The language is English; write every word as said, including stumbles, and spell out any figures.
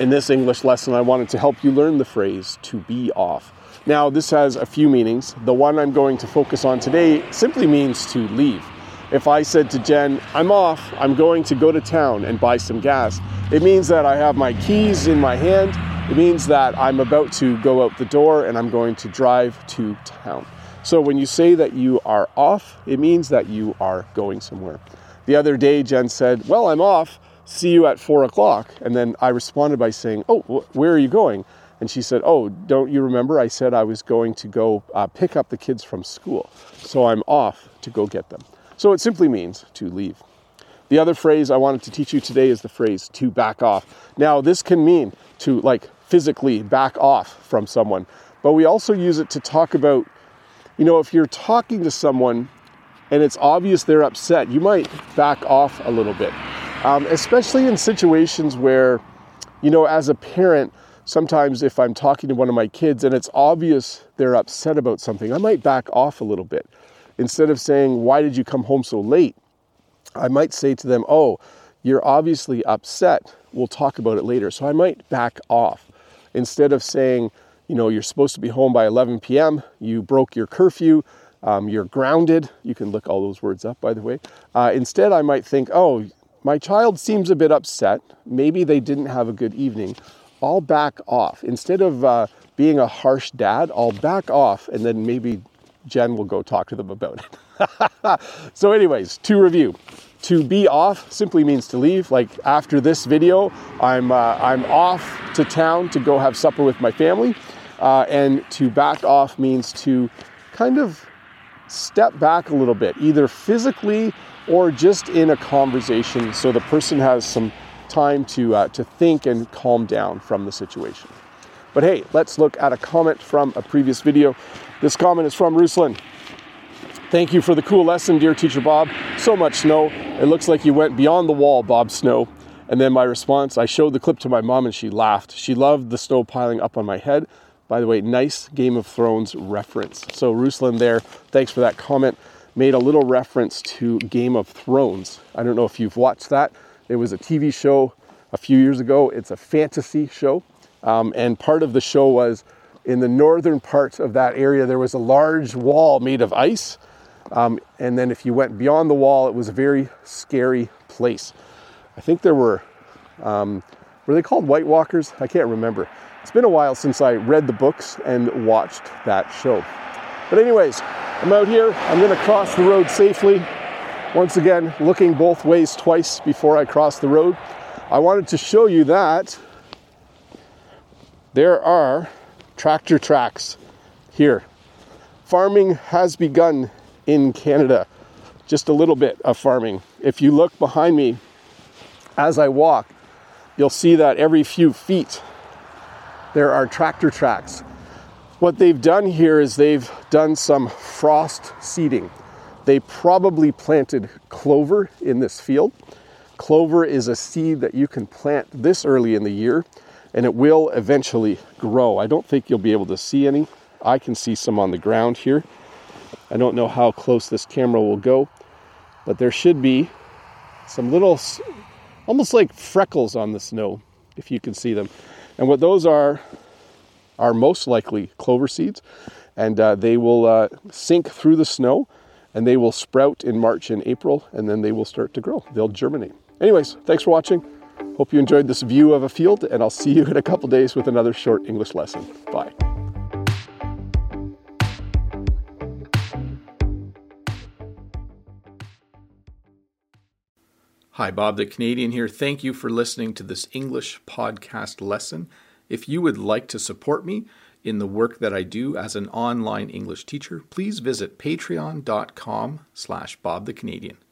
In this English lesson, I wanted to help you learn the phrase to be off. Now, this has a few meanings. The one I'm going to focus on today simply means to leave. If I said to Jen, I'm off, I'm going to go to town and buy some gas, it means that I have my keys in my hand. It means that I'm about to go out the door and I'm going to drive to town. So when you say that you are off, it means that you are going somewhere. The other day, Jen said, well, I'm off. See you at four o'clock. And then I responded by saying, oh, wh- where are you going? And she said, oh, don't you remember I said I was going to go uh, pick up the kids from school. So I'm off to go get them. So it simply means to leave. The other phrase I wanted to teach you today is the phrase to back off. Now, this can mean to like physically back off from someone, but we also use it to talk about, you know, if you're talking to someone and it's obvious they're upset, you might back off a little bit, um, especially in situations where, you know, as a parent, sometimes if I'm talking to one of my kids and it's obvious they're upset about something, I might back off a little bit. Instead of saying, why did you come home so late? I might say to them, oh, you're obviously upset. We'll talk about it later. So I might back off. Instead of saying, you know, you're supposed to be home by eleven p.m., you broke your curfew, um, you're grounded. You can look all those words up, by the way. Uh, instead, I might think, oh, my child seems a bit upset. Maybe they didn't have a good evening. I'll back off. Instead of uh, being a harsh dad, I'll back off and then maybe Jen will go talk to them about it. So anyways, to review, to be off simply means to leave. Like after this video, I'm uh, I'm off to town to go have supper with my family. Uh, and to back off means to kind of step back a little bit, either physically or just in a conversation so the person has some time to uh, to think and calm down from the situation. But hey, let's look at a comment from a previous video. This comment is from Ruslan. Thank you for the cool lesson, dear Teacher Bob. So much snow. It looks like you went beyond the wall, Bob Snow. And then my response, I showed the clip to my mom and she laughed. She loved the snow piling up on my head. By the way, nice Game of Thrones reference. So Ruslan there, thanks for that comment, made a little reference to Game of Thrones. I don't know if you've watched that. It was a T V show a few years ago. It's a fantasy show. Um, and part of the show was in the northern part of that area, there was a large wall made of ice. Um, and then if you went beyond the wall, it was a very scary place. I think there were, um, were they called White Walkers? I can't remember. It's been a while since I read the books and watched that show. But anyways, I'm out here. I'm going to cross the road safely. Once again, looking both ways twice before I cross the road. I wanted to show you that there are tractor tracks here. Farming has begun in Canada. Just a little bit of farming. If you look behind me as I walk, you'll see that every few feet there are tractor tracks. What they've done here is they've done some frost seeding. They probably planted clover in this field. Clover is a seed that you can plant this early in the year and it will eventually grow. I don't think you'll be able to see any. I can see some on the ground here. I don't know how close this camera will go, but there should be some little, almost like freckles on the snow, if you can see them. And what those are, are most likely clover seeds, and uh, they will uh, sink through the snow, and they will sprout in March and April, and then they will start to grow. They'll germinate. Anyways, thanks for watching. Hope you enjoyed this view of a field, and I'll see you in a couple days with another short English lesson. Bye. Hi, Bob the Canadian here. Thank you for listening to this English podcast lesson. If you would like to support me in the work that I do as an online English teacher, please visit patreon.com slash Bob the Canadian.